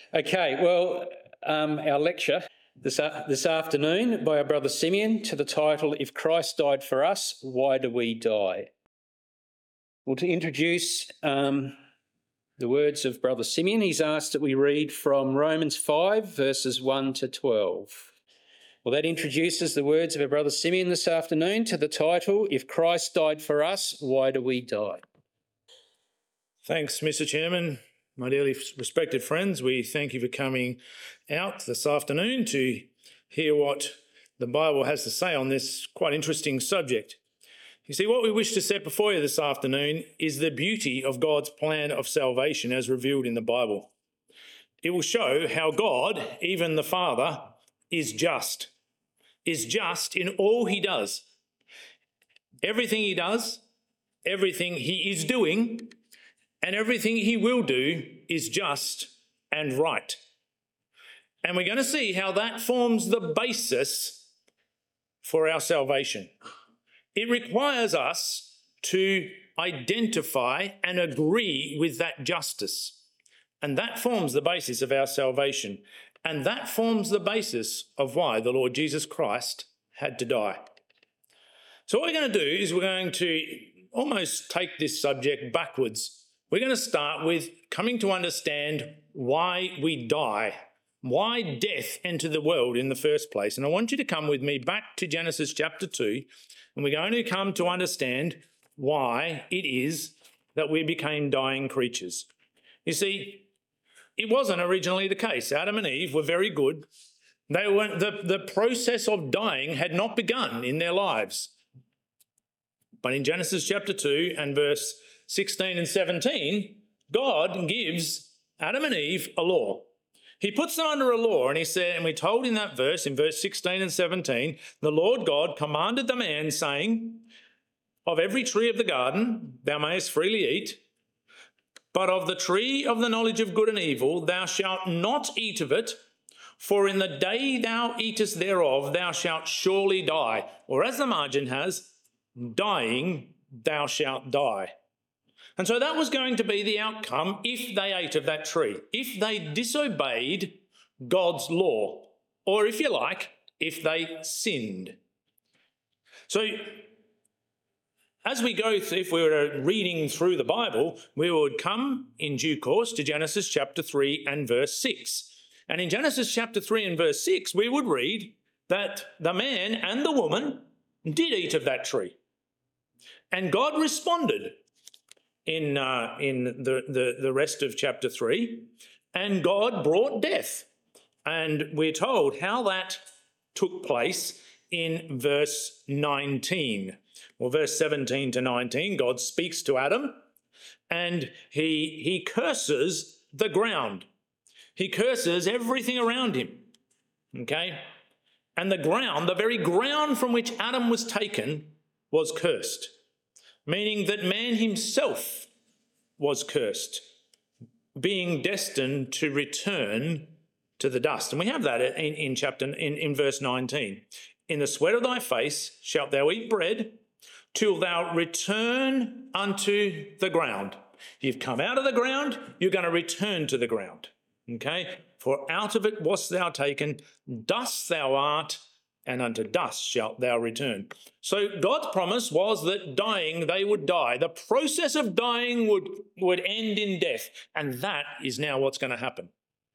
Okay, well, our lecture this afternoon by our brother Simeon to the title, If Christ Died for Us, Why Do We Die? Well, to introduce the words of brother Simeon, he's asked that we read from Romans 5, verses 1 to 12. Well, that introduces the words of our brother Simeon this afternoon to the title, If Christ Died for Us, Why Do We Die? Thanks, Mr. Chairman. My dearly respected friends, we thank you for coming out this afternoon to hear what the Bible has to say on this quite interesting subject. You see, what we wish to set before you this afternoon is the beauty of God's plan of salvation as revealed in the Bible. It will show how God, even the Father, is just in all he does. Everything he does, everything he is doing, and everything he will do is just and right. And we're going to see how that forms the basis for our salvation. It requires us to identify and agree with that justice. And that forms the basis of our salvation. And that forms the basis of why the Lord Jesus Christ had to die. So what we're going to do is we're going to almost take this subject backwards. We're going to start with coming to understand why we die, why death entered the world in the first place. And I want you to come with me back to Genesis chapter 2, and we're going to come to understand why it is that we became dying creatures. You see, it wasn't originally the case. Adam and Eve were very good. The process of dying had not begun in their lives. But in Genesis chapter 2 and verse 16 and 17, God gives Adam and Eve a law. He puts them under a law, and he said, and we're told in that verse, in verse 16 and 17, the Lord God commanded the man, saying, of every tree of the garden thou mayest freely eat, but of the tree of the knowledge of good and evil thou shalt not eat of it, for in the day thou eatest thereof thou shalt surely die. Or as the margin has, dying thou shalt die. And so that was going to be the outcome if they ate of that tree, if they disobeyed God's law, or if you like, if they sinned. So as we go through, if we were reading through the Bible, we would come in due course to Genesis chapter 3 and verse 6. And in Genesis chapter 3 and verse 6, we would read that the man and the woman did eat of that tree. And God responded in the rest of chapter 3, and God brought death. And we're told how that took place in verse 19. Well, verse 17 to 19, God speaks to Adam, and he curses the ground. He curses everything around him, okay? And the ground, the very ground from which Adam was taken, was cursed, meaning that man himself was cursed, being destined to return to the dust. And we have that in verse 19. In the sweat of thy face shalt thou eat bread, till thou return unto the ground. You've come out of the ground, you're going to return to the ground. Okay? For out of it wast thou taken, dust thou art, and unto dust shalt thou return. So God's promise was that dying, they would die. The process of dying would end in death. And that is now what's going to happen.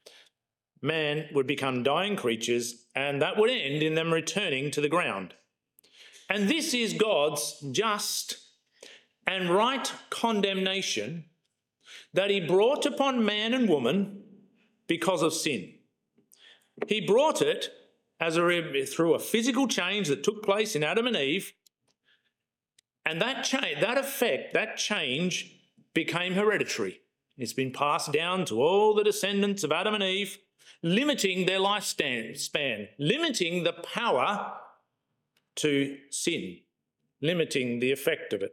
Man would become dying creatures, and that would end in them returning to the ground. And this is God's just and right condemnation that he brought upon man and woman because of sin. He brought it through a physical change that took place in Adam and Eve, and that change became hereditary. It's been passed down to all the descendants of Adam and Eve, limiting their lifespan, limiting the power to sin, limiting the effect of it.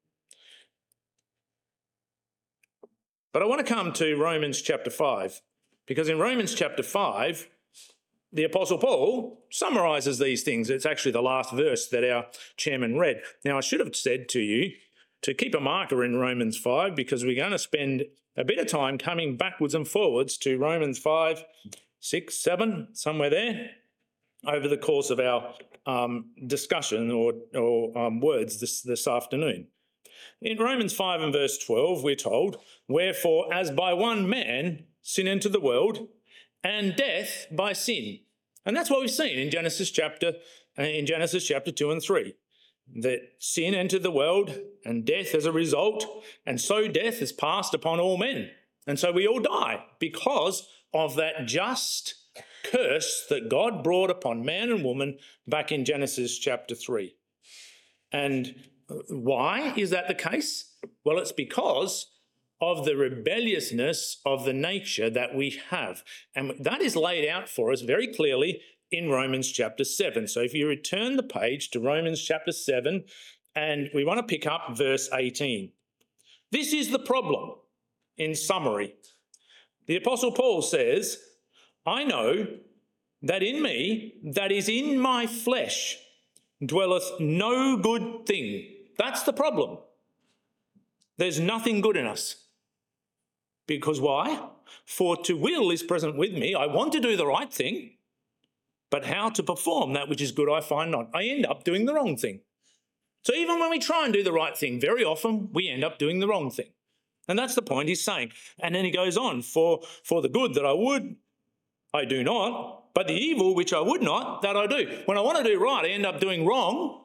But I want to come to Romans chapter 5, because in Romans chapter 5, the Apostle Paul summarises these things. It's actually the last verse that our chairman read. Now, I should have said to you to keep a marker in Romans 5, because we're going to spend a bit of time coming backwards and forwards to Romans 5, 6, 7, somewhere there, over the course of our discussion or words this afternoon. In Romans 5 and verse 12, we're told, "Wherefore, as by one man sin entered the world, and death by sin." And that's what we've seen in Genesis chapter 2 and 3. That sin entered the world and death as a result, and so death is passed upon all men. And so we all die because of that just curse that God brought upon man and woman back in Genesis chapter 3. And why is that the case? Well, it's because of the rebelliousness of the nature that we have. And that is laid out for us very clearly in Romans chapter 7. So if you return the page to Romans chapter 7, and we want to pick up verse 18. This is the problem in summary. The Apostle Paul says, "I know that in me, that is in my flesh, dwelleth no good thing." That's the problem. There's nothing good in us. Because why? "For to will is present with me." I want to do the right thing, but how to perform that which is good I find not. I end up doing the wrong thing. So even when we try and do the right thing, very often we end up doing the wrong thing. And that's the point he's saying. And then he goes on, for the good that I would, I do not, but the evil which I would not, that I do. When I want to do right, I end up doing wrong.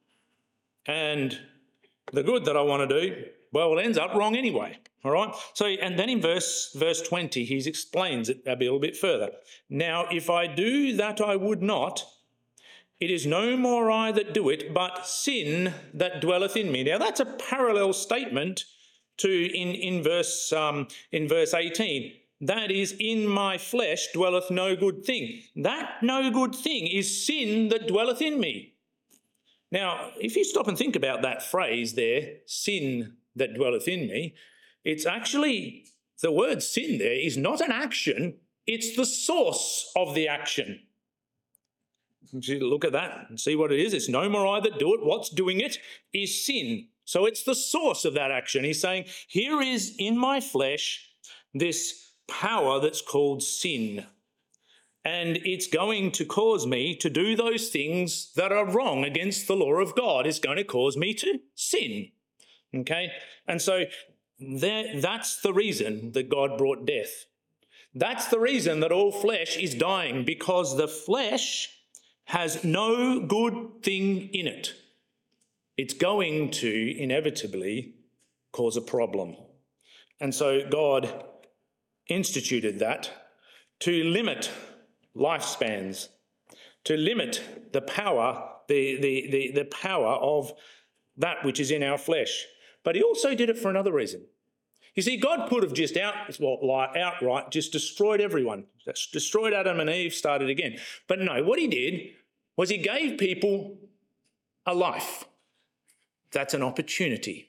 And the good that I want to do, well, it ends up wrong anyway. All right. So, and then in verse 20, he explains it a little bit further. "Now, if I do that I would not, it is no more I that do it, but sin that dwelleth in me." Now, that's a parallel statement to in verse 18. That is, "In my flesh dwelleth no good thing." That no good thing is sin that dwelleth in me. Now, if you stop and think about that phrase there, "sin that dwelleth in me," it's actually, the word sin there is not an action, it's the source of the action. You look at that and see what it is. It's no more I that do it. What's doing it is sin. So it's the source of that action. He's saying, here is in my flesh this power that's called sin. And it's going to cause me to do those things that are wrong against the law of God. It's going to cause me to sin. Okay? And so that's the reason that God brought death. That's the reason that all flesh is dying, because the flesh has no good thing in it. It's going to inevitably cause a problem. And so God instituted that to limit lifespans, to limit the power, the power of that which is in our flesh. But he also did it for another reason. You see, God could have just outright just destroyed everyone, destroyed Adam and Eve, started again. But no, what he did was he gave people a life. That's an opportunity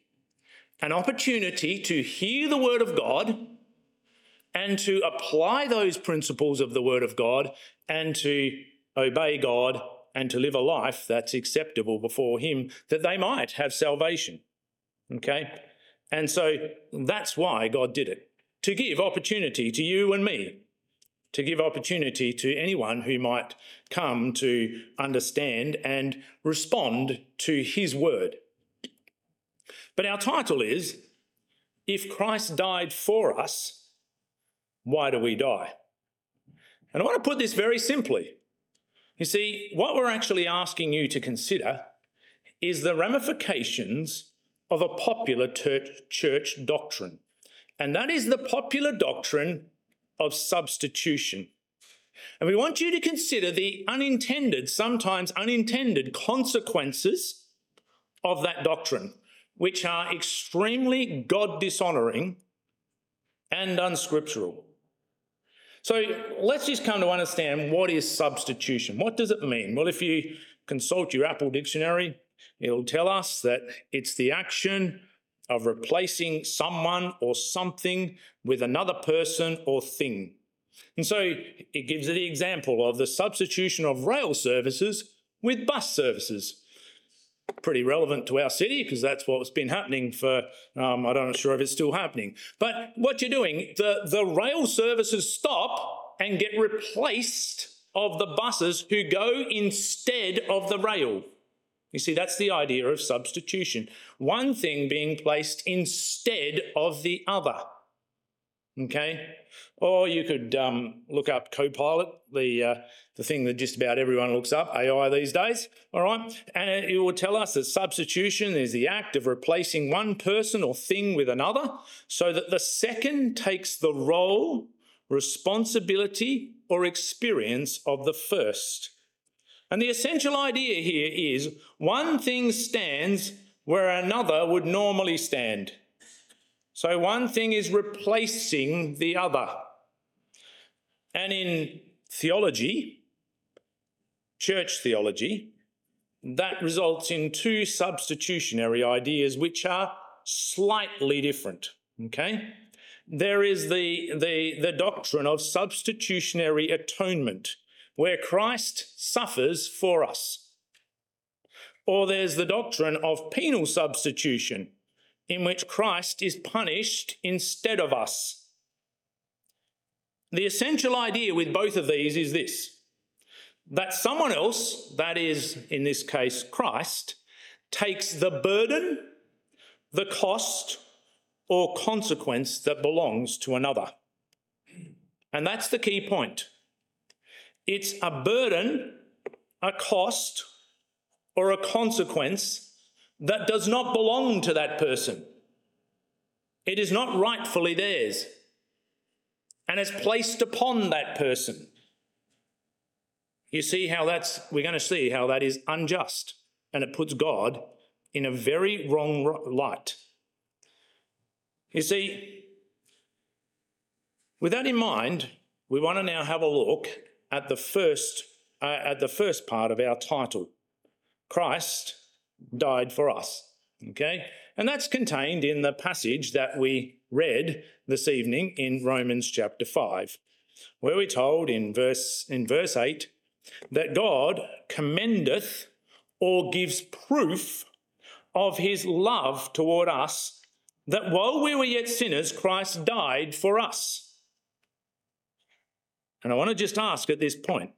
to hear the word of God and to apply those principles of the word of God and to obey God and to live a life that's acceptable before him, that they might have salvation. Okay? And so that's why God did it, to give opportunity to you and me, to give opportunity to anyone who might come to understand and respond to his word. But our title is, "If Christ died for us, why do we die?" And I want to put this very simply. You see, what we're actually asking you to consider is the ramifications of a popular church doctrine. And that is the popular doctrine of substitution. And we want you to consider the unintended, sometimes unintended consequences of that doctrine, which are extremely God-dishonouring and unscriptural. So let's just come to understand, what is substitution? What does it mean? Well, if you consult your Apple Dictionary, it'll tell us that it's the action of replacing someone or something with another person or thing. And so it gives the example of the substitution of rail services with bus services. pretty relevant to our city because that's what's been happening for, I'm not sure if it's still happening. But what you're doing, the rail services stop and get replaced of the buses who go instead of the rail. You see, that's the idea of substitution. One thing being placed instead of the other. Okay? Or you could look up Copilot, the thing that just about everyone looks up, AI these days, all right? And it will tell us that substitution is the act of replacing one person or thing with another so that the second takes the role, responsibility, or experience of the first. And the essential idea here is one thing stands where another would normally stand. So one thing is replacing the other. And in theology, church theology, that results in two substitutionary ideas which are slightly different, okay? There is the doctrine of substitutionary atonement, where Christ suffers for us. Or there's the doctrine of penal substitution, in which Christ is punished instead of us. The essential idea with both of these is this, that someone else, that is, in this case, Christ, takes the burden, the cost, or consequence that belongs to another. And that's the key point. It's a burden, a cost, or a consequence that does not belong to that person. It is not rightfully theirs, and it's placed upon that person. You see how we're going to see how that is unjust, and it puts God in a very wrong light. You see, with that in mind, we want to now have a look at the first part of our title. Christ died for us, okay? And that's contained in the passage that we read this evening in Romans chapter 5, where we're told in verse 8 that God commendeth or gives proof of his love toward us, that while we were yet sinners, Christ died for us. And I want to just ask at this point,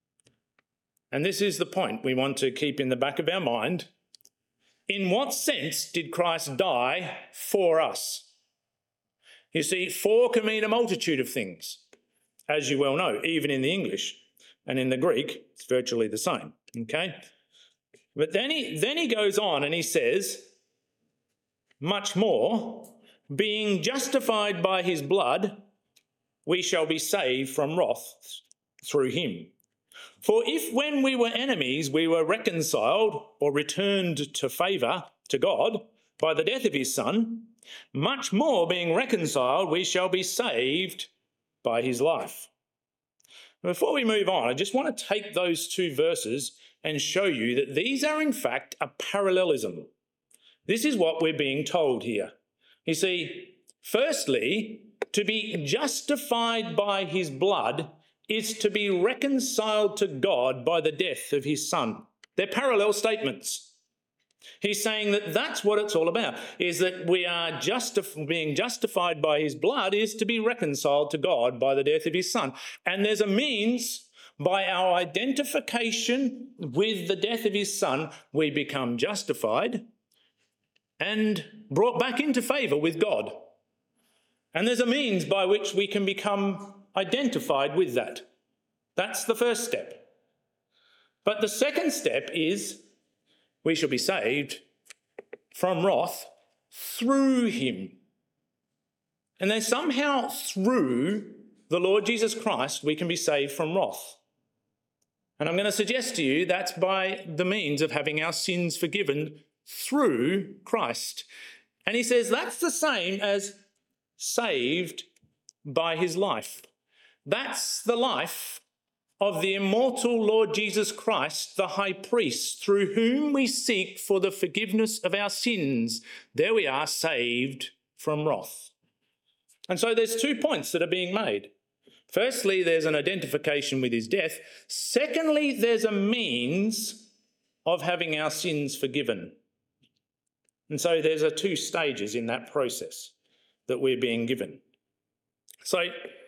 and this is the point we want to keep in the back of our mind, in what sense did Christ die for us? You see, for can mean a multitude of things, as you well know, even in the English, and in the Greek, it's virtually the same, okay? But then he goes on and he says, much more, being justified by his blood, we shall be saved from wrath through him. For if when we were enemies we were reconciled or returned to favour to God by the death of his Son, much more being reconciled we shall be saved by his life. Before we move on, I just want to take those two verses and show you that these are in fact a parallelism. This is what we're being told here. You see, firstly, to be justified by his blood is to be reconciled to God by the death of his Son. They're parallel statements. He's saying that that's what it's all about, is that we are being justified by his blood is to be reconciled to God by the death of his Son. And there's a means by our identification with the death of his Son, we become justified and brought back into favour with God. And there's a means by which we can become identified with that. That's the first step. But the second step is we shall be saved from wrath through him. And then somehow through the Lord Jesus Christ we can be saved from wrath. And I'm going to suggest to you that's by the means of having our sins forgiven through Christ. And he says that's the same as saved by his life. That's the life of the immortal Lord Jesus Christ, the high priest, through whom we seek for the forgiveness of our sins. There we are, saved from wrath. And so there's 2 points that are being made. Firstly, there's an identification with his death. Secondly, there's a means of having our sins forgiven. And so there's two stages in that process that we're being given. So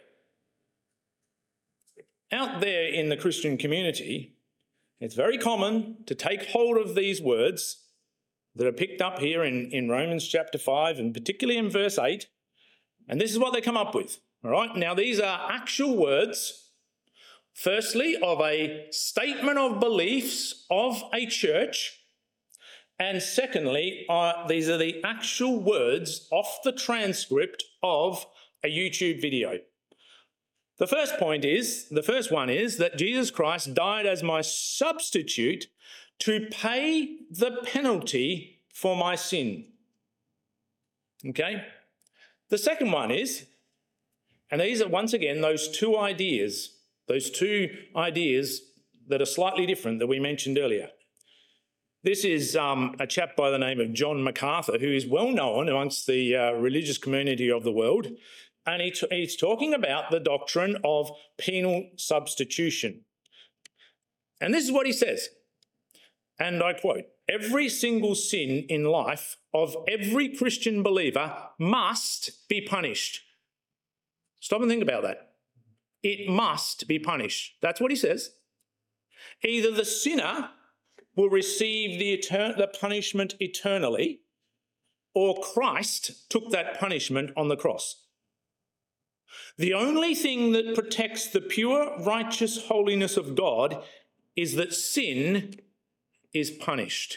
out there in the Christian community, it's very common to take hold of these words that are picked up here in Romans chapter 5 and particularly in verse 8, and this is what they come up with. All right, now these are actual words, firstly, of a statement of beliefs of a church, and secondly, these are the actual words off the transcript of a YouTube video. The first one is that Jesus Christ died as my substitute to pay the penalty for my sin. Okay? The second one is, and these are once again those two ideas that are slightly different that we mentioned earlier. This is a chap by the name of John MacArthur, who is well known amongst the religious community of the world, and he's talking about the doctrine of penal substitution. And this is what he says, and I quote, "Every single sin in life of every Christian believer must be punished." Stop and think about that. It must be punished. That's what he says. Either the sinner will receive the punishment eternally, or Christ took that punishment on the cross. The only thing that protects the pure, righteous holiness of God is that sin is punished.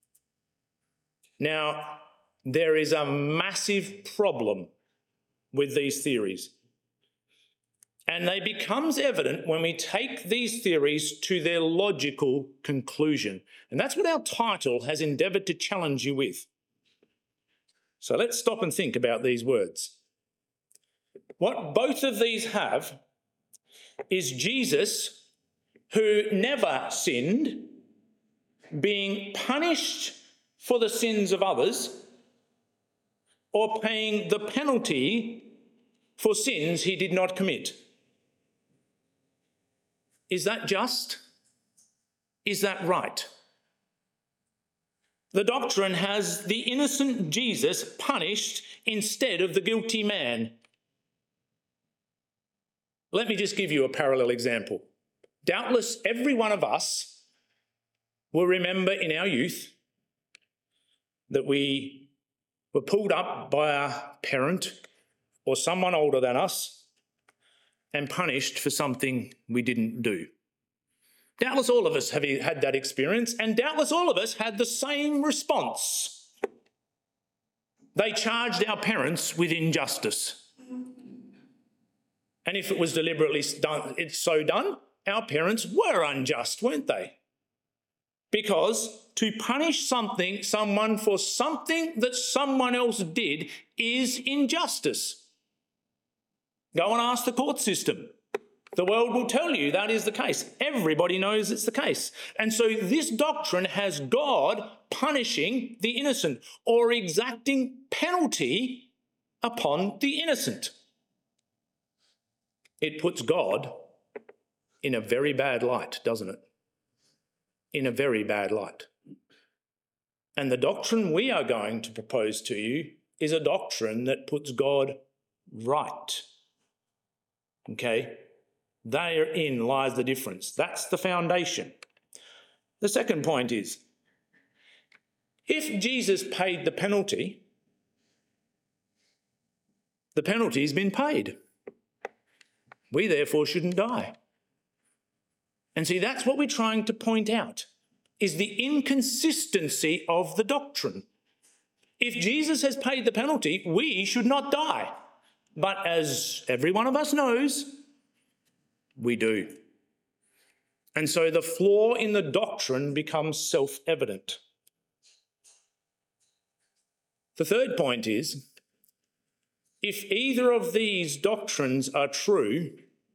Now, there is a massive problem with these theories. And they becomes evident when we take these theories to their logical conclusion. And that's what our title has endeavoured to challenge you with. So let's stop and think about these words. What both of these have is Jesus, who never sinned, being punished for the sins of others, or paying the penalty for sins he did not commit. Is that just? Is that right? The doctrine has the innocent Jesus punished instead of the guilty man. Let me just give you a parallel example. Doubtless every one of us will remember in our youth that we were pulled up by a parent or someone older than us and punished for something we didn't do. Doubtless all of us have had that experience, and doubtless all of us had the same response. They charged our parents with injustice. And if it was deliberately done, our parents were unjust, weren't they? Because to punish someone for something that someone else did is injustice. Go and ask the court system. The world will tell you that is the case. Everybody knows it's the case. And so this doctrine has God punishing the innocent or exacting penalty upon the innocent. It puts God in a very bad light, doesn't it? In a very bad light. And the doctrine we are going to propose to you is a doctrine that puts God right. Okay? Therein lies the difference. That's the foundation. The second point is, if Jesus paid the penalty's been paid. We therefore shouldn't die. And see, that's what we're trying to point out, is the inconsistency of the doctrine. If Jesus has paid the penalty, we should not die. But as every one of us knows, we do. And so the flaw in the doctrine becomes self-evident. The third point is, if either of these doctrines are true,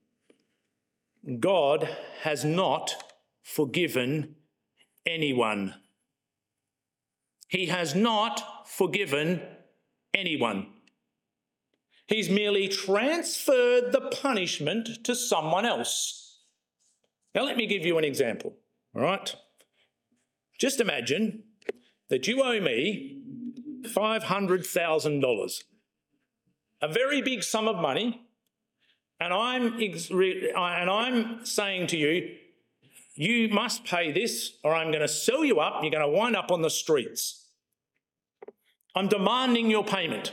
God has not forgiven anyone. He has not forgiven anyone. He's merely transferred the punishment to someone else. Now let me give you an example, all right? Just imagine that you owe me $500,000, a very big sum of money, and I'm saying to you, you must pay this or I'm going to sell you up, you're going to wind up on the streets. I'm demanding your payment.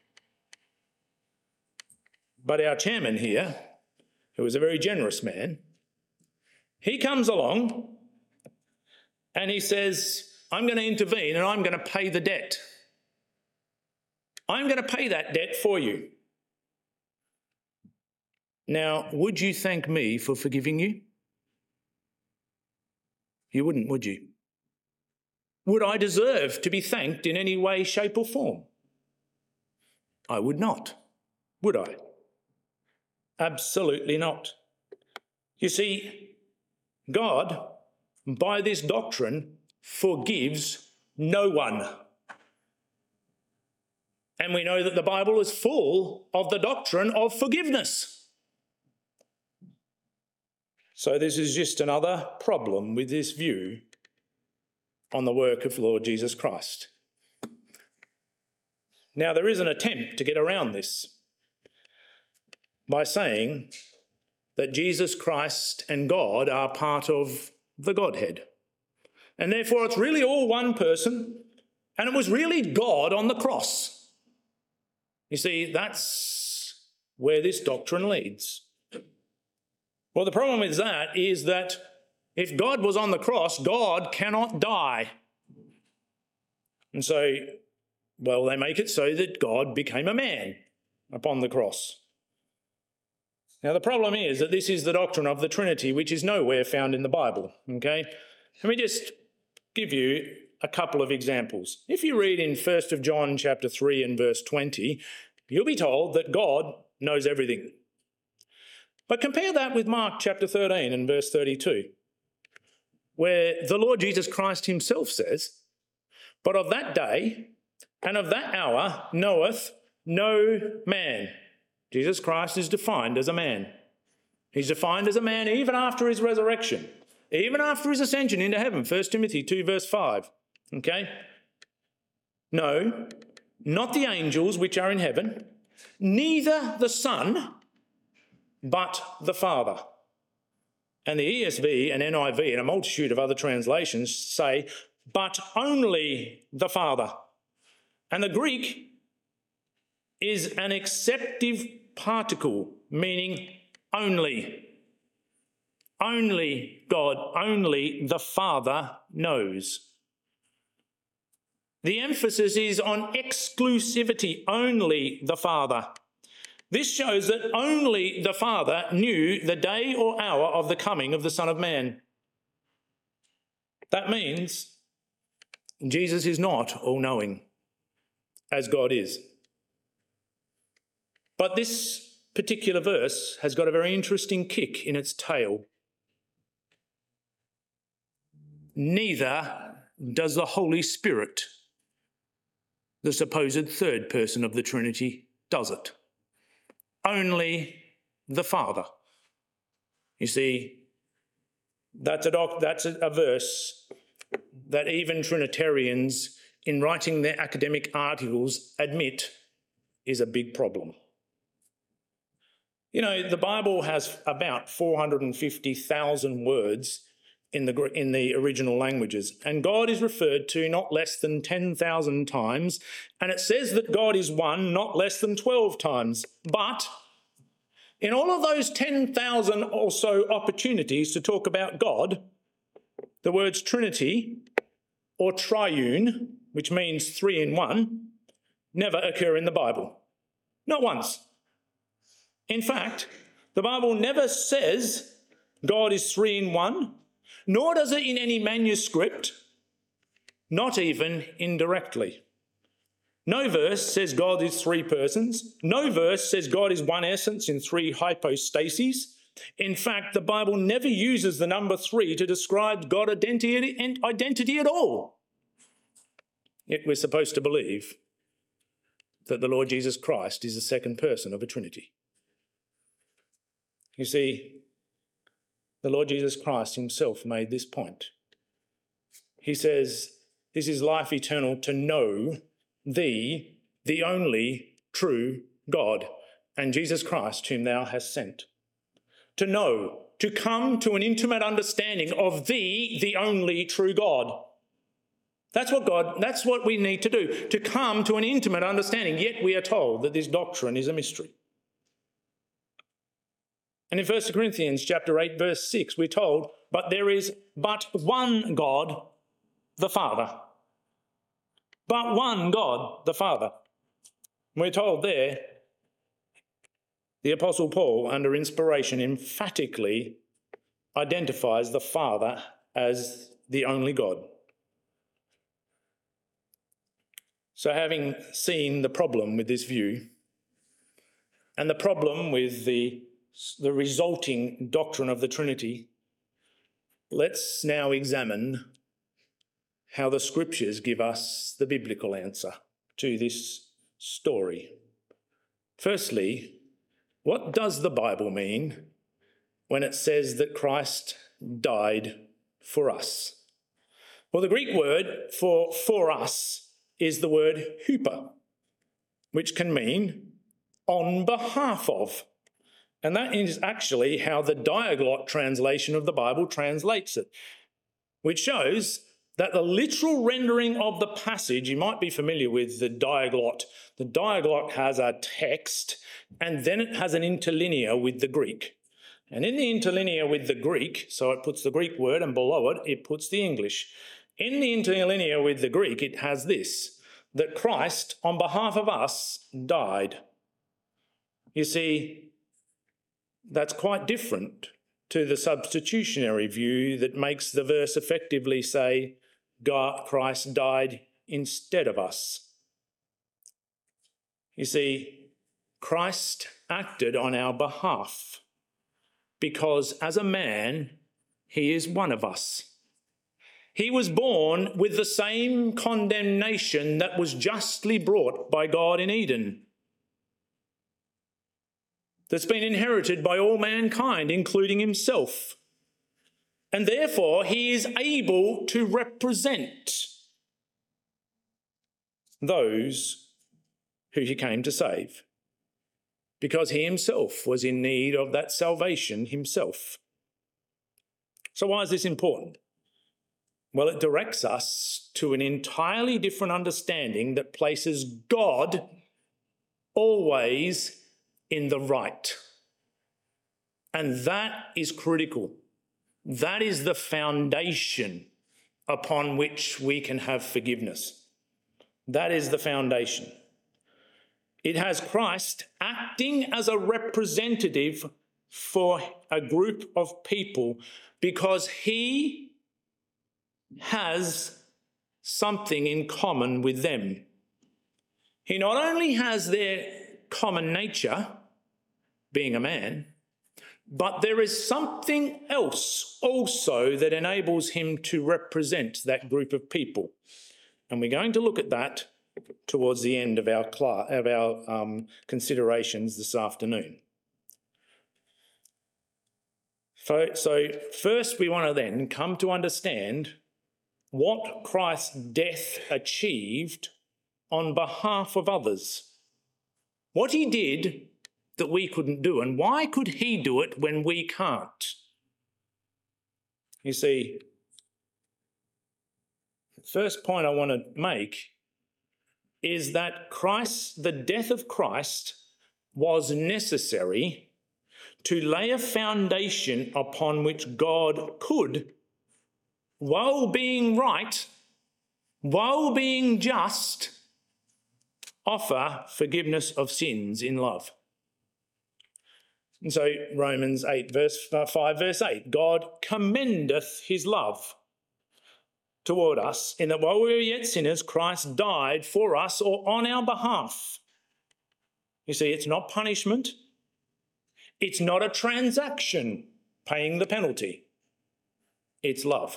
But our chairman here, who is a very generous man, he comes along and he says, I'm going to intervene and I'm going to pay the debt. I'm going to pay that debt for you. Now, would you thank me for forgiving you? You wouldn't, would you? Would I deserve to be thanked in any way, shape or form? I would not, would I? Absolutely not. You see, God, by this doctrine, forgives no one. And we know that the Bible is full of the doctrine of forgiveness. So this is just another problem with this view on the work of Lord Jesus Christ. Now, there is an attempt to get around this by saying that Jesus Christ and God are part of the Godhead. And therefore it's really all one person, and it was really God on the cross. You see, that's where this doctrine leads. Well, the problem with that is that if God was on the cross, God cannot die. And so, well, they make it so that God became a man upon the cross. Now, the problem is that this is the doctrine of the Trinity, which is nowhere found in the Bible, okay? Let me just give you a couple of examples. If you read in 1 John chapter 3 and verse 20, you'll be told that God knows everything. But compare that with Mark chapter 13 and verse 32, where the Lord Jesus Christ himself says, "But of that day and of that hour knoweth no man." Jesus Christ is defined as a man. He's defined as a man even after his resurrection, even after his ascension into heaven, 1 Timothy 2 verse 5, okay? No, not the angels which are in heaven, neither the Son, but the Father. And the ESV and NIV and a multitude of other translations say, but only the Father. And the Greek is an acceptive particle, meaning only. Only God, only the Father knows. The emphasis is on exclusivity, only the Father. This shows that only the Father knew the day or hour of the coming of the Son of Man. That means Jesus is not all-knowing, as God is. But this particular verse has got a very interesting kick in its tail. Neither does the Holy Spirit, the supposed third person of the Trinity, does it. Only the Father. You see, that's a verse that even Trinitarians, in writing their academic articles, admit is a big problem. You know, the Bible has about 450,000 words in the original languages, and God is referred to not less than 10,000 times, and it says that God is one not less than 12 times. But in all of those 10,000 or so opportunities to talk about God, the words Trinity or triune, which means three in one, never occur in the Bible. Not once. In fact, the Bible never says God is three in one, nor does it in any manuscript, not even indirectly. No verse says God is three persons. No verse says God is one essence in three hypostases. In fact, the Bible never uses the number three to describe God identity at all. Yet we're supposed to believe that the Lord Jesus Christ is the second person of a Trinity. You see, the Lord Jesus Christ himself made this point. He says, this is life eternal, to know thee, the only true God, and Jesus Christ, whom thou hast sent. To know, to come to an intimate understanding of thee, the only true God. That's what we need to do, to come to an intimate understanding. Yet we are told that this doctrine is a mystery. And in 1 Corinthians chapter 8, verse 6, we're told, but there is but one God, the Father. But one God, the Father. We're told there, the Apostle Paul, under inspiration, emphatically identifies the Father as the only God. So having seen the problem with this view and the problem with the resulting doctrine of the Trinity, let's now examine how the Scriptures give us the biblical answer to this story. Firstly, what does the Bible mean when it says that Christ died for us? Well, the Greek word for us is the word huper, which can mean on behalf of. And that is actually how the Diaglott translation of the Bible translates it, which shows that the literal rendering of the passage, you might be familiar with the Diaglott. The Diaglott has a text and then it has an interlinear with the Greek. And in the interlinear with the Greek, so it puts the Greek word and below it, it puts the English. In the interlinear with the Greek, it has this, that Christ, on behalf of us, died. You see, that's quite different to the substitutionary view that makes the verse effectively say, Christ died instead of us. You see, Christ acted on our behalf because as a man, he is one of us. He was born with the same condemnation that was justly brought by God in Eden, that's been inherited by all mankind, including himself. And therefore, he is able to represent those who he came to save, because he himself was in need of that salvation himself. So why is this important? Well, it directs us to an entirely different understanding that places God always in the right. And that is critical. That is the foundation upon which we can have forgiveness. That is the foundation. It has Christ acting as a representative for a group of people because he has something in common with them. He not only has their common nature, being a man, but there is something else also that enables him to represent that group of people. And we're going to look at that towards the end of our considerations this afternoon. So first we want to then come to understand what Christ's death achieved on behalf of others. What he did that we couldn't do, and why could he do it when we can't? You see, the first point I want to make is that the death of Christ was necessary to lay a foundation upon which God could, while being right, while being just, offer forgiveness of sins in love. And so Romans 5 verse 8, God commendeth his love toward us in that while we were yet sinners, Christ died for us or on our behalf. You see, it's not punishment. It's not a transaction paying the penalty. It's love.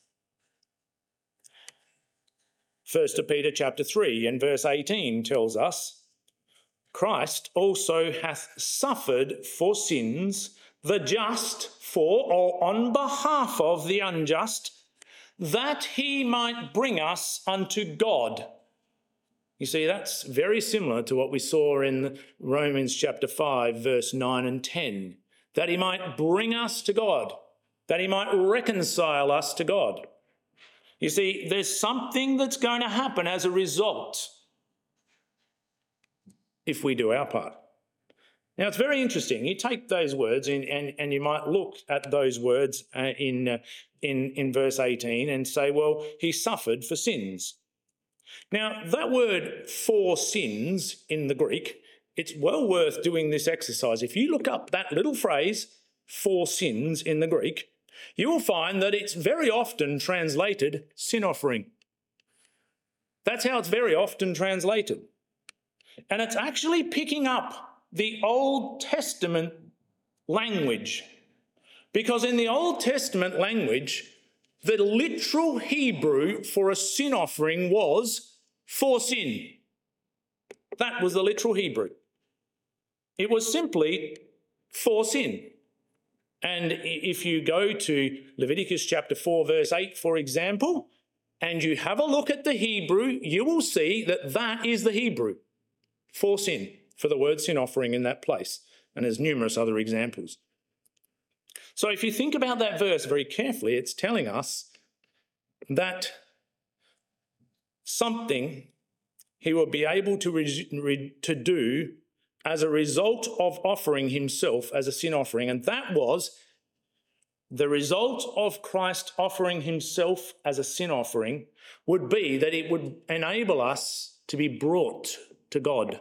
1 Peter chapter 3 and verse 18 tells us, Christ also hath suffered for sins, the just for or on behalf of the unjust, that he might bring us unto God. You see, that's very similar to what we saw in Romans chapter 5, verse 9 and 10. That he might bring us to God, that he might reconcile us to God. You see, there's something that's going to happen as a result if we do our part. Now, it's very interesting. You take those words and you might look at those words in verse 18 and say, well, he suffered for sins. Now, that word for sins in the Greek, it's well worth doing this exercise. If you look up that little phrase, for sins in the Greek, you will find that it's very often translated sin offering. That's how it's very often translated. And it's actually picking up the Old Testament language. Because in the Old Testament language, the literal Hebrew for a sin offering was for sin. That was the literal Hebrew. It was simply for sin. And if you go to Leviticus chapter 4, verse 8, for example, and you have a look at the Hebrew, you will see that that is the Hebrew for sin, for the word sin offering in that place. And there's numerous other examples. So if you think about that verse very carefully, it's telling us that something he will be able to do as a result of offering himself as a sin offering. And that was the result of Christ offering himself as a sin offering would be that it would enable us to be brought to God.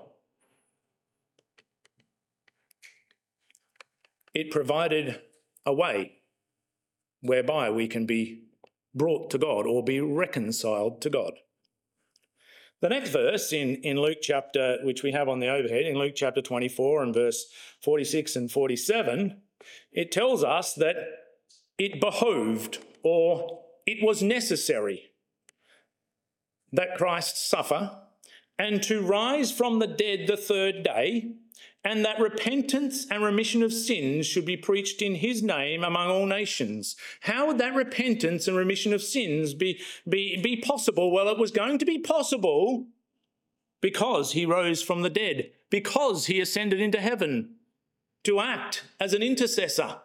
It provided a way whereby we can be brought to God or be reconciled to God. The next verse in Luke chapter, which we have on the overhead, in Luke chapter 24 and verse 46 and 47, it tells us that it behoved or it was necessary that Christ suffer and to rise from the dead the third day, and that repentance and remission of sins should be preached in his name among all nations. How would that repentance and remission of sins be possible? Well, it was going to be possible because he rose from the dead, because he ascended into heaven to act as an intercessor,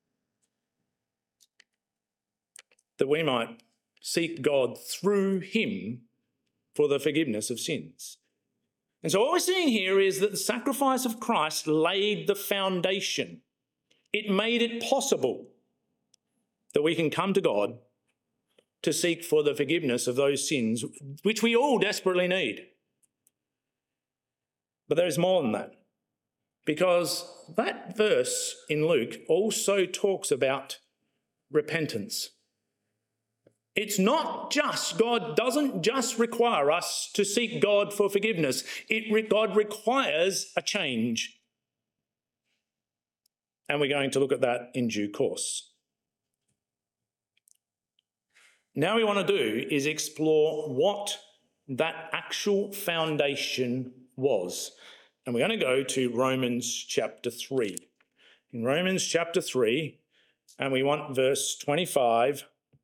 that we might seek God through him for the forgiveness of sins. And so what we're seeing here is that the sacrifice of Christ laid the foundation. It made it possible that we can come to God to seek for the forgiveness of those sins, which we all desperately need. But there's more than that, because that verse in Luke also talks about repentance. It's not just, God doesn't just require us to seek God for forgiveness. God requires a change. And we're going to look at that in due course. Now we want to do is explore what that actual foundation was. And we're going to go to Romans chapter 3. In Romans chapter 3, and we want verse 24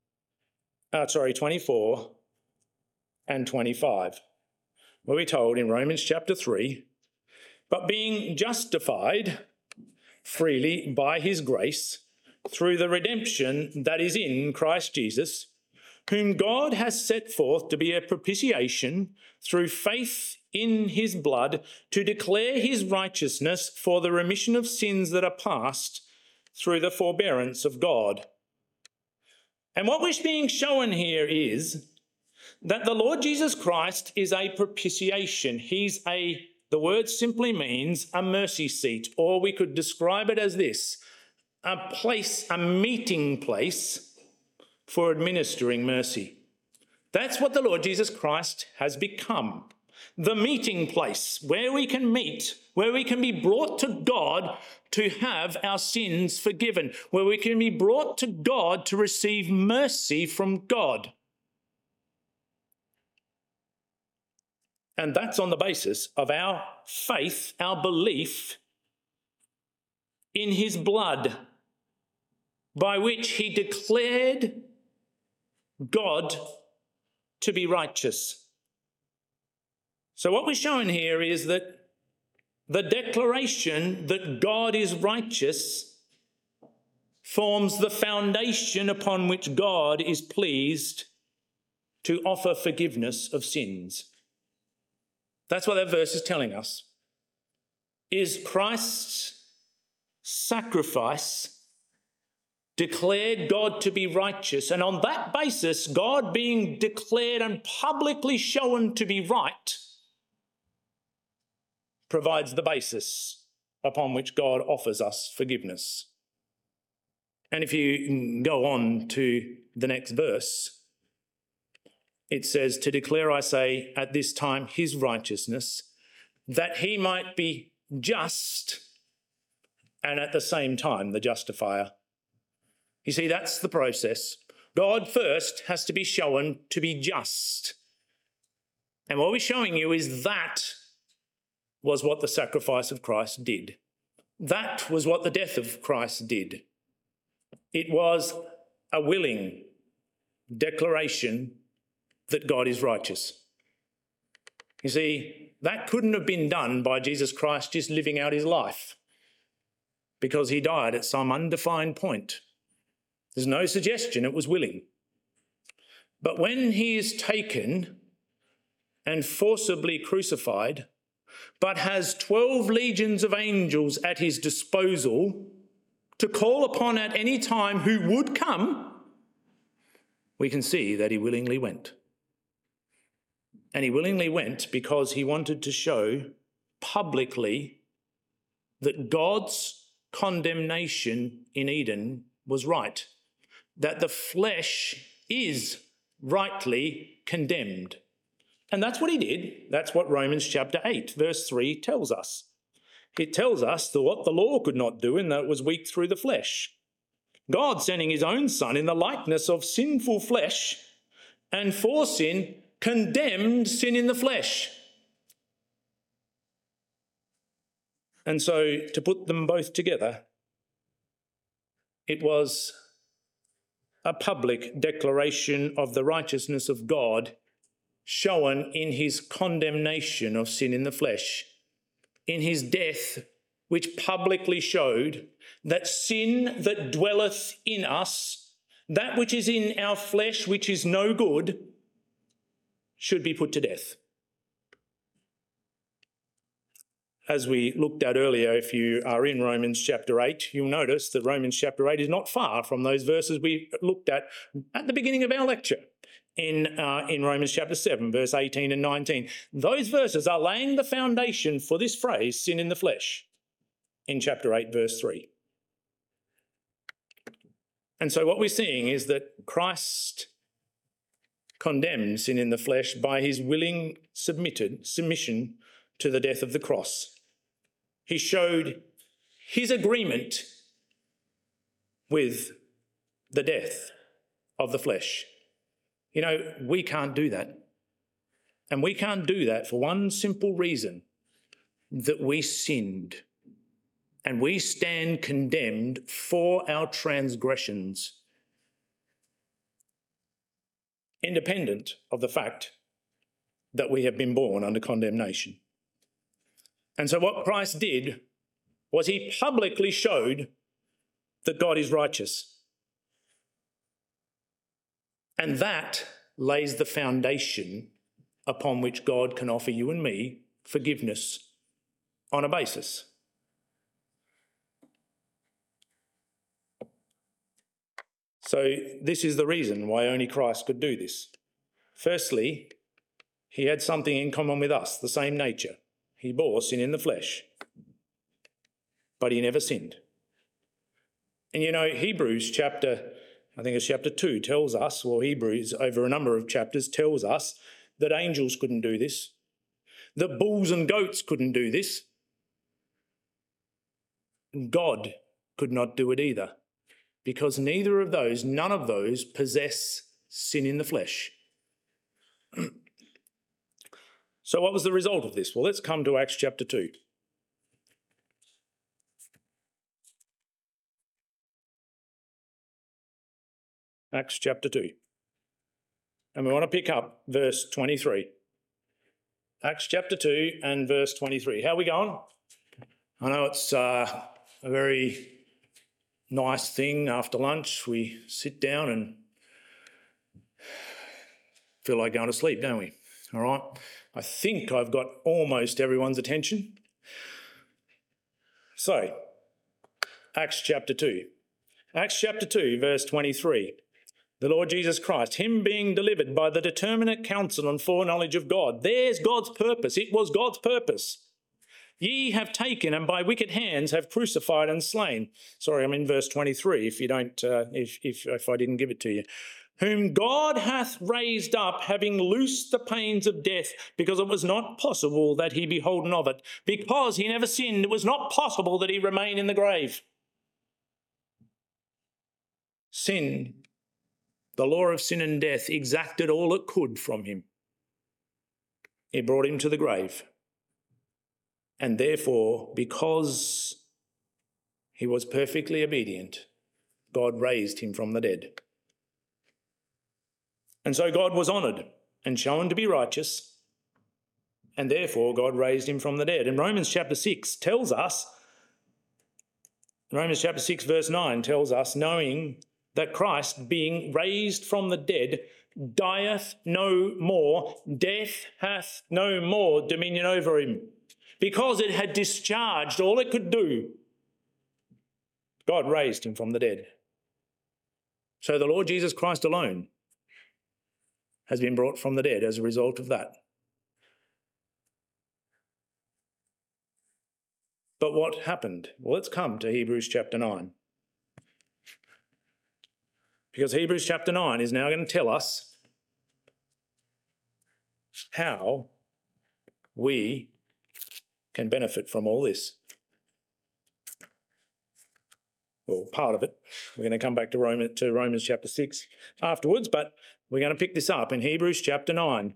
and 25, where we're told in Romans chapter 3, but being justified freely by his grace through the redemption that is in Christ Jesus, whom God has set forth to be a propitiation through faith in his blood, to declare his righteousness for the remission of sins that are past through the forbearance of God. And what we're being shown here is that the Lord Jesus Christ is a propitiation. The word simply means a mercy seat, or we could describe it as this, a meeting place for administering mercy. That's what the Lord Jesus Christ has become. The meeting place where we can meet, where we can be brought to God to have our sins forgiven, where we can be brought to God to receive mercy from God. And that's on the basis of our faith, our belief in his blood, by which he declared God to be righteous. So what we're showing here is that the declaration that God is righteous forms the foundation upon which God is pleased to offer forgiveness of sins. That's what that verse is telling us. Is Christ's sacrifice declared God to be righteous, and on that basis, God being declared and publicly shown to be right, provides the basis upon which God offers us forgiveness. And if you go on to the next verse, it says, to declare, I say, at this time his righteousness, that he might be just and at the same time the justifier. You see, that's the process. God first has to be shown to be just. And what we're showing you is that was what the sacrifice of Christ did. That was what the death of Christ did. It was a willing declaration that God is righteous. You see, that couldn't have been done by Jesus Christ just living out his life, because he died at some undefined point. There's no suggestion it was willing. But when he is taken and forcibly crucified, but has 12 legions of angels at his disposal to call upon at any time who would come, we can see that he willingly went. And he willingly went because he wanted to show publicly that God's condemnation in Eden was right, that the flesh is rightly condemned. And that's what he did. That's what Romans chapter 8, verse 3 tells us. It tells us that what the law could not do, and that it was weak through the flesh. God sending his own Son in the likeness of sinful flesh, and for sin, condemned sin in the flesh. And so to put them both together, it was a public declaration of the righteousness of God shown in his condemnation of sin in the flesh, in his death, which publicly showed that sin that dwelleth in us, that which is in our flesh, which is no good, should be put to death. As we looked at earlier, if you are in Romans chapter 8, you'll notice that Romans chapter 8 is not far from those verses we looked at the beginning of our lecture in Romans chapter 7, verse 18 and 19. Those verses are laying the foundation for this phrase, sin in the flesh, in chapter 8, verse 3. And so what we're seeing is that Christ condemned sin in the flesh by his willing submission to the death of the cross. He showed his agreement with the death of the flesh. You know, we can't do that. And we can't do that for one simple reason, that we sinned. And we stand condemned for our transgressions, independent of the fact that we have been born under condemnation. And so what Christ did was he publicly showed that God is righteous. And that lays the foundation upon which God can offer you and me forgiveness on a basis. So this is the reason why only Christ could do this. Firstly, he had something in common with us, the same nature. He bore sin in the flesh, but he never sinned. And you know, Hebrews chapter 2 tells us, or Hebrews over a number of chapters tells us that angels couldn't do this, that bulls and goats couldn't do this. God could not do it either, because none of those possess sin in the flesh. So what was the result of this? Well, let's come to Acts chapter 2. Acts chapter 2. And we want to pick up verse 23. Acts chapter 2 and verse 23. How are we going? I know it's a very nice thing after lunch. We sit down and feel like going to sleep, don't we? All right. I think I've got almost everyone's attention. So, Acts chapter 2. Acts chapter 2, verse 23. The Lord Jesus Christ, him being delivered by the determinate counsel and foreknowledge of God. There's God's purpose. It was God's purpose. Ye have taken and by wicked hands have crucified and slain. Sorry, I'm in verse 23 if you don't, if I didn't give it to you. Whom God hath raised up, having loosed the pains of death, because it was not possible that he be holden of it. Because he never sinned, it was not possible that he remain in the grave. Sin, the law of sin and death, exacted all it could from him. It brought him to the grave. And therefore, because he was perfectly obedient, God raised him from the dead. And so God was honoured and shown to be righteous, and therefore God raised him from the dead. And Romans chapter 6 tells us, Romans chapter 6 verse 9 tells us, knowing that Christ, being raised from the dead, dieth no more, death hath no more dominion over him. Because it had discharged all it could do, God raised him from the dead. So the Lord Jesus Christ alone has been brought from the dead as a result of that. But what happened? Well, let's come to Hebrews chapter 9. Because Hebrews chapter 9 is now going to tell us how we can benefit from all this. Well, part of it. We're going to come back to Romans chapter 6 afterwards, but we're going to pick this up in Hebrews chapter 9.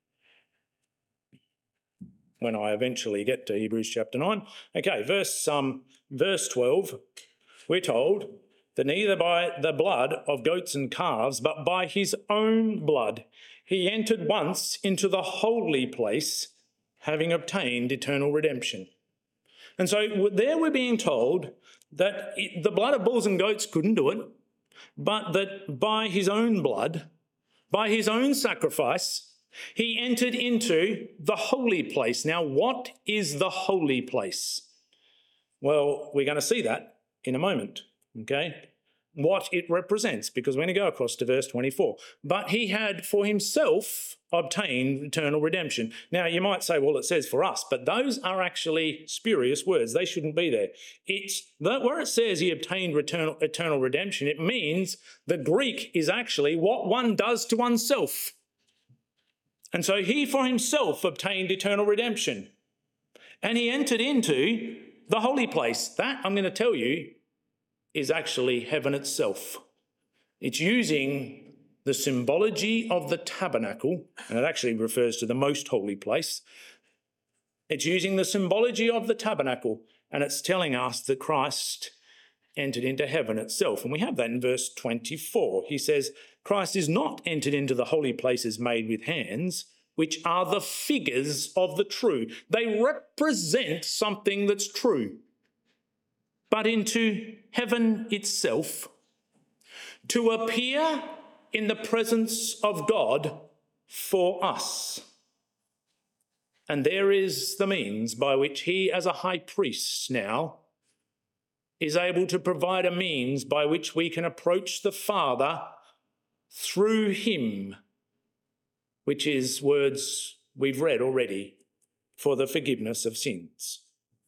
When I eventually get to Hebrews chapter 9. Okay, verse 12, we're told that neither by the blood of goats and calves, but by his own blood, he entered once into the holy place, having obtained eternal redemption. And so there we're being told that the blood of bulls and goats couldn't do it, but that by his own blood, by his own sacrifice, he entered into the holy place. Now, what is the holy place? Well, we're going to see that in a moment, okay? What it represents, because we're going to go across to verse 24. But he had for himself obtained eternal redemption. Now, you might say, well, it says for us, but those are actually spurious words. They shouldn't be there. It's that where it says he obtained eternal redemption, it means the Greek is actually what one does to oneself. And so he for himself obtained eternal redemption. And he entered into the holy place. That, I'm going to tell you, is actually heaven itself. It's using the symbology of the tabernacle, and it actually refers to the most holy place. It's using the symbology of the tabernacle, and it's telling us that Christ entered into heaven itself. And we have that in verse 24. He says, Christ is not entered into the holy places made with hands, which are the figures of the true. They represent something that's true. But into heaven itself, to appear in the presence of God for us. And there is the means by which he, as a high priest now, is able to provide a means by which we can approach the Father through him, which is words we've read already, for the forgiveness of sins.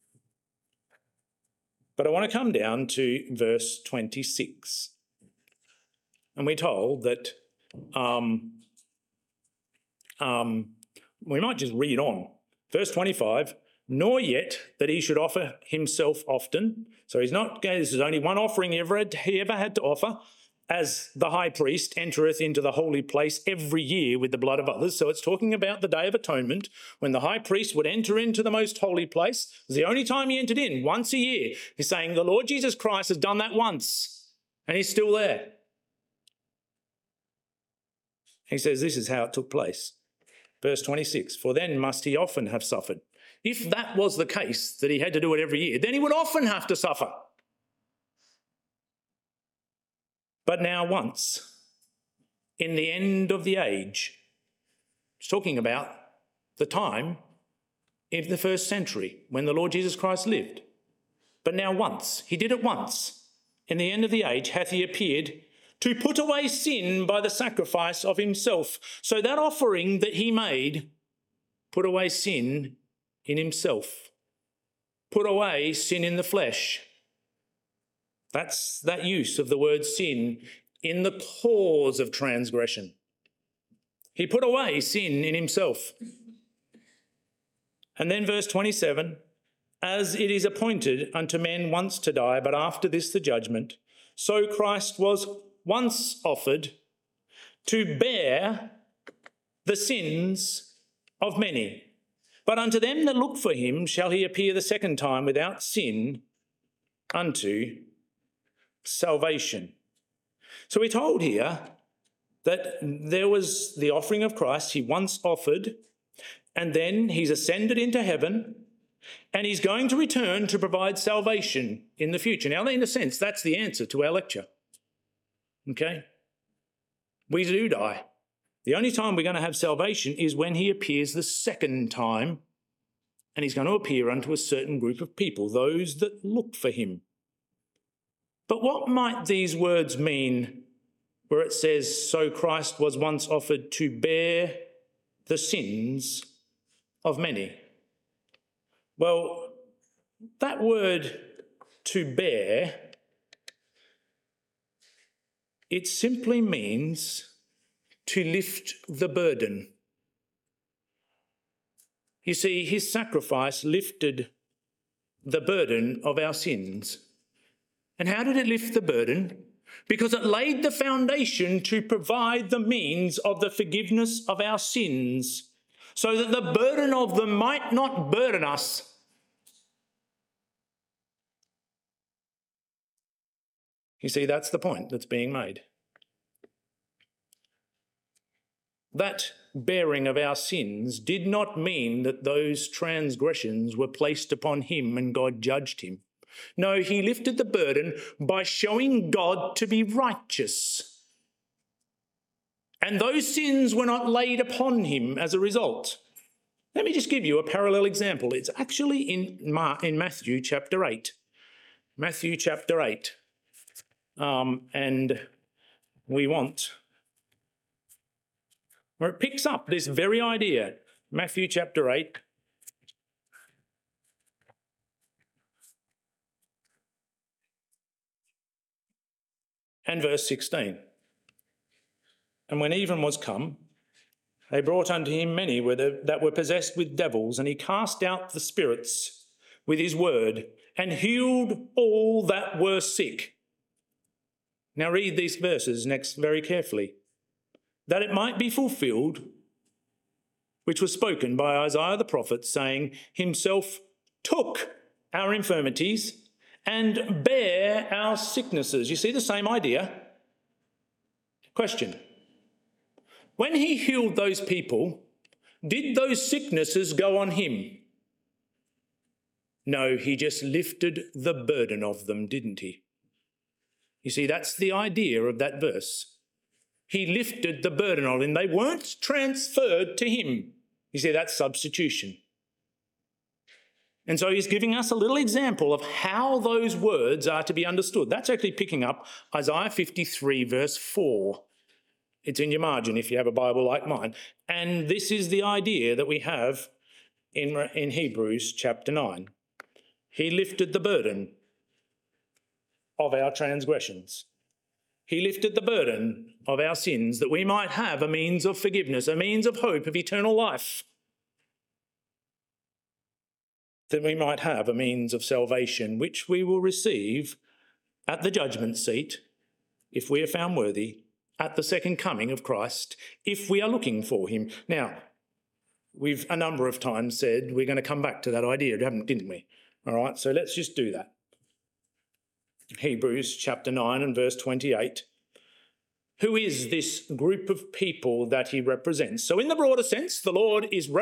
But I want to come down to verse 26. And we're told that we might just read on. Verse 25, nor yet that he should offer himself often. So he's not, this is only one offering he ever had to offer, as the high priest entereth into the holy place every year with the blood of others. So it's talking about the Day of Atonement, when the high priest would enter into the most holy place. It was the only time he entered in, once a year. He's saying the Lord Jesus Christ has done that once, and he's still there. He says this is how it took place. Verse 26, for then must he often have suffered. If that was the case, that he had to do it every year, then he would often have to suffer. But now once, in the end of the age, it's talking about the time in the first century when the Lord Jesus Christ lived. But now once, he did it once, in the end of the age hath he appeared to put away sin by the sacrifice of himself. So that offering that he made put away sin in himself, put away sin in the flesh. That's that use of the word sin in the cause of transgression. He put away sin in himself. And then verse 27, as it is appointed unto men once to die, but after this the judgment, so Christ was once offered to bear the sins of many. But unto them that look for him shall he appear the second time without sin unto salvation. So we're told here that there was the offering of Christ he once offered, and then he's ascended into heaven, and he's going to return to provide salvation in the future. Now, in a sense, that's the answer to our lecture. Okay? We do die. The only time we're going to have salvation is when he appears the second time, and he's going to appear unto a certain group of people, those that look for him. But what might these words mean where it says, so Christ was once offered to bear the sins of many? Well, that word to bear, it simply means to lift the burden. You see, his sacrifice lifted the burden of our sins. And how did it lift the burden? Because it laid the foundation to provide the means of the forgiveness of our sins, so that the burden of them might not burden us. You see, that's the point that's being made. That bearing of our sins did not mean that those transgressions were placed upon him and God judged him. No, he lifted the burden by showing God to be righteous. And those sins were not laid upon him as a result. Let me just give you a parallel example. It's actually in Matthew chapter 8. Matthew chapter 8. And we want, where it picks up this very idea. Matthew chapter 8. And verse 16. And when even was come, they brought unto him many that were possessed with devils, and he cast out the spirits with his word, and healed all that were sick. Now read these verses next very carefully. That it might be fulfilled, which was spoken by Isaiah the prophet, saying, himself took our infirmities and bear our sicknesses. You see the same idea? Question. When he healed those people, did those sicknesses go on him? No, he just lifted the burden of them, didn't he? You see, that's the idea of that verse. He lifted the burden of them. They weren't transferred to him. You see, that's substitution. And so he's giving us a little example of how those words are to be understood. That's actually picking up Isaiah 53 verse 4. It's in your margin if you have a Bible like mine. And this is the idea that we have in Hebrews chapter 9. He lifted the burden of our transgressions. He lifted the burden of our sins that we might have a means of forgiveness, a means of hope of eternal life. That we might have a means of salvation, which we will receive at the judgment seat, if we are found worthy, at the second coming of Christ, if we are looking for him. Now, we've a number of times said we're going to come back to that idea, didn't we? All right, so let's just do that. Hebrews chapter 9 and verse 28. Who is this group of people that he represents? So in the broader sense, the Lord is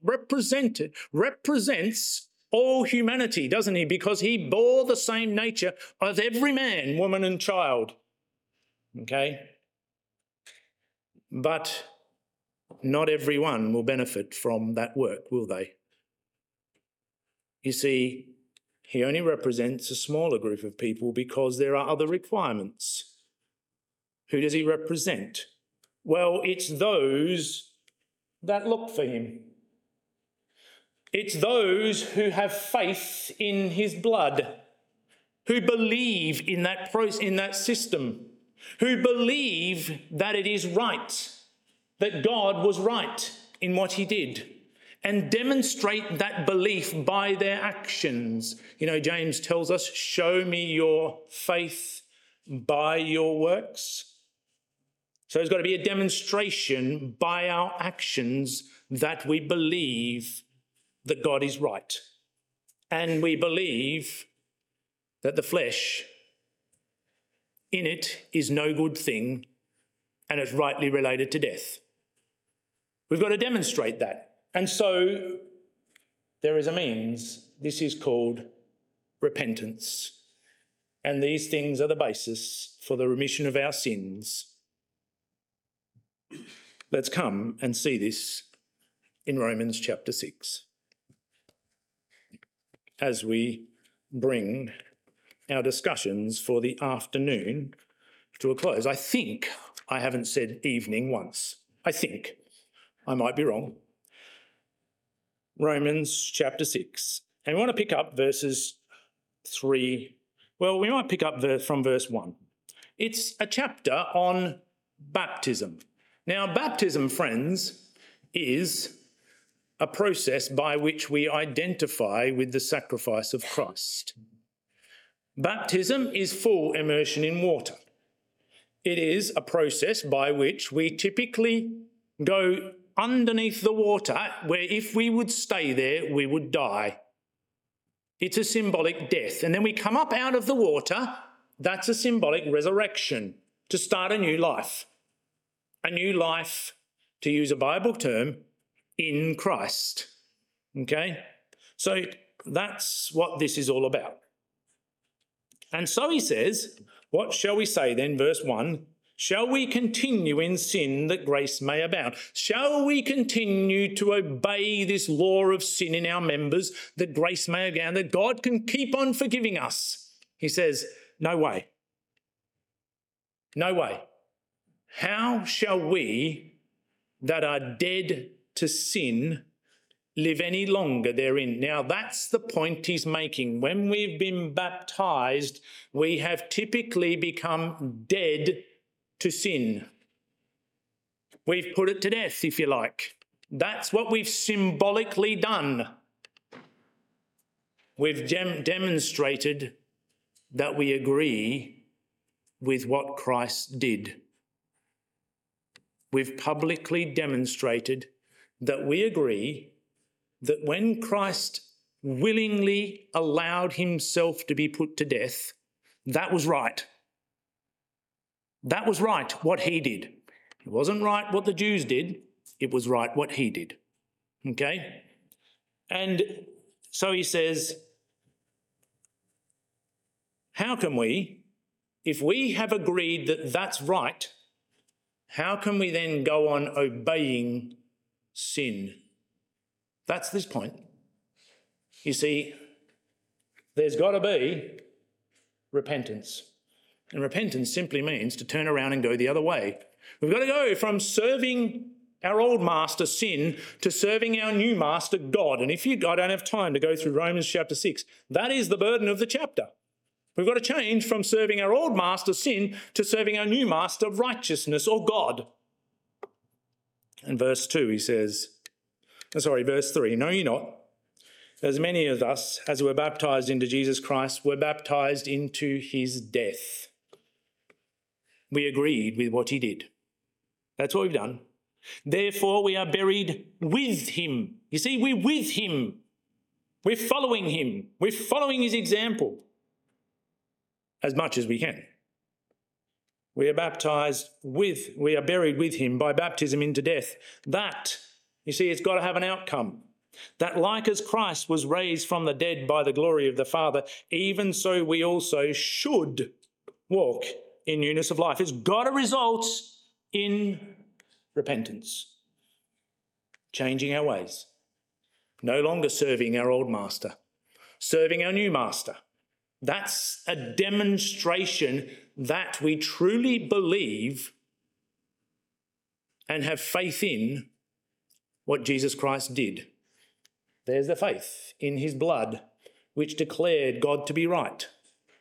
represents all humanity, doesn't he? Because he bore the same nature as every man, woman and child. Okay? But not everyone will benefit from that work, will they? You see, he only represents a smaller group of people because there are other requirements. Who does he represent? Well, it's those that look for him. It's those who have faith in his blood, who believe in that process, in that system, who believe that it is right, that God was right in what he did, and demonstrate that belief by their actions. You know, James tells us, show me your faith by your works. So there's got to be a demonstration by our actions that we believe that God is right. And we believe that the flesh in it is no good thing and is rightly related to death. We've got to demonstrate that. And so there is a means. This is called repentance. And these things are the basis for the remission of our sins. Let's come and see this in Romans chapter 6 as we bring our discussions for the afternoon to a close. I think I haven't said evening once. I think. I might be wrong. Romans chapter 6. And we want to pick up verses 3. Well, we might pick up from verse 1. It's a chapter on baptism. Now, baptism, friends, is a process by which we identify with the sacrifice of Christ. Baptism is full immersion in water. It is a process by which we typically go underneath the water, where if we would stay there, we would die. It's a symbolic death. And then we come up out of the water. That's a symbolic resurrection to start a new life. A new life, to use a Bible term, in Christ. Okay? So that's what this is all about. And so he says, what shall we say then? Verse 1, shall we continue in sin that grace may abound? Shall we continue to obey this law of sin in our members that grace may abound, that God can keep on forgiving us? He says, no way. No way. How shall we that are dead to sin live any longer therein? Now, that's the point he's making. When we've been baptized, we have typically become dead to sin. We've put it to death, if you like. That's what we've symbolically done. We've demonstrated that we agree with what Christ did. We've publicly demonstrated that we agree that when Christ willingly allowed himself to be put to death, that was right. That was right, what he did. It wasn't right what the Jews did. It was right what he did. Okay? And so he says, how can we, if we have agreed that that's right, how can we then go on obeying sin? That's this point. You see, there's got to be repentance. And repentance simply means to turn around and go the other way. We've got to go from serving our old master, sin, to serving our new master, God. And I don't have time to go through Romans chapter 6. That is the burden of the chapter. We've got to change from serving our old master, sin, to serving our new master, righteousness, or God. And verse 3, know ye not, as many of us as were baptized into Jesus Christ were baptized into his death. We agreed with what he did. That's what we've done. Therefore, we are buried with him. You see, we're with him. We're following him. We're following his example as much as we can. We are buried with him by baptism into death. That, you see, it's got to have an outcome. That like as Christ was raised from the dead by the glory of the Father, even so we also should walk in newness of life. It's got to result in repentance, changing our ways, no longer serving our old master, serving our new master. That's a demonstration that we truly believe and have faith in what Jesus Christ did. There's the faith in his blood, which declared God to be right.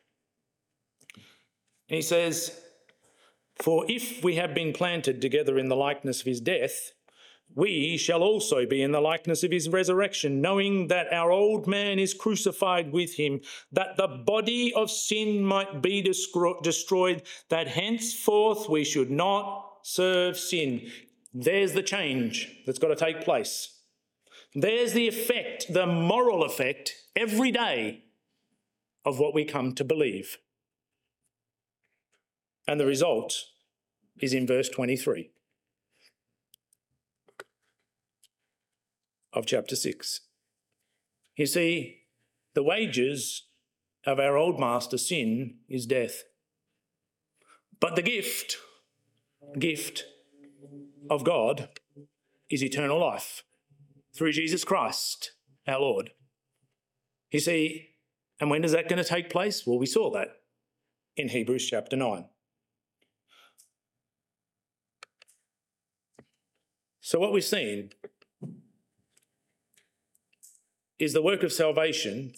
He says, "For if we have been planted together in the likeness of his death, we shall also be in the likeness of his resurrection, knowing that our old man is crucified with him, that the body of sin might be destroyed, that henceforth we should not serve sin." There's the change that's got to take place. There's the effect, the moral effect, every day of what we come to believe. And the result is in verse 23 of chapter 6. You see, the wages of our old master sin is death. But the gift of God is eternal life through Jesus Christ, our Lord. You see, and when is that going to take place? Well, we saw that in Hebrews chapter 9. So what we've seen is the work of salvation.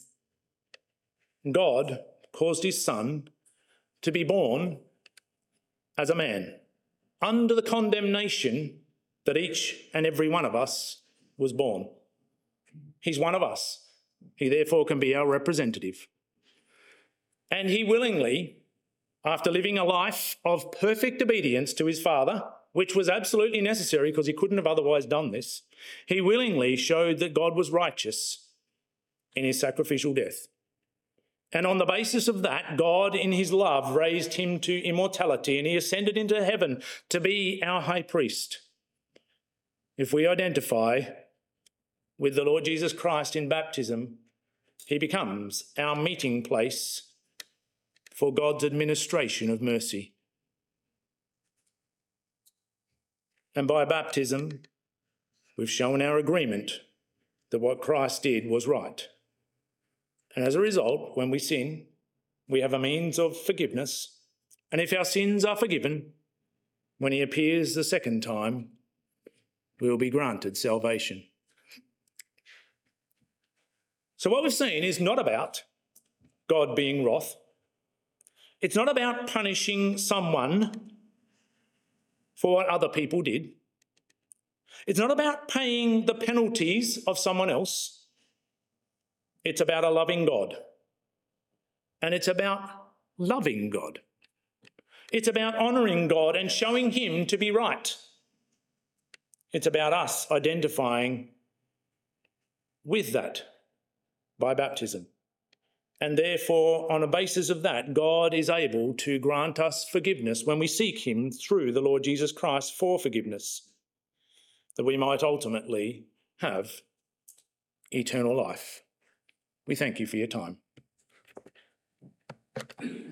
God caused his Son to be born as a man under the condemnation that each and every one of us was born. He's one of us. He therefore can be our representative. And he willingly, after living a life of perfect obedience to his Father, which was absolutely necessary because he couldn't have otherwise done this, he willingly showed that God was righteous in his sacrificial death. And on the basis of that, God in his love raised him to immortality, and he ascended into heaven to be our high priest. If we identify with the Lord Jesus Christ in baptism, he becomes our meeting place for God's administration of mercy. And by baptism, we've shown our agreement that what Christ did was right. And as a result, when we sin, we have a means of forgiveness. And if our sins are forgiven, when he appears the second time, we will be granted salvation. So what we've seen is not about God being wroth. It's not about punishing someone for what other people did. It's not about paying the penalties of someone else. It's about a loving God. And it's about loving God. It's about honouring God and showing him to be right. It's about us identifying with that by baptism. And therefore, on a basis of that, God is able to grant us forgiveness when we seek him through the Lord Jesus Christ for forgiveness, that we might ultimately have eternal life. We thank you for your time.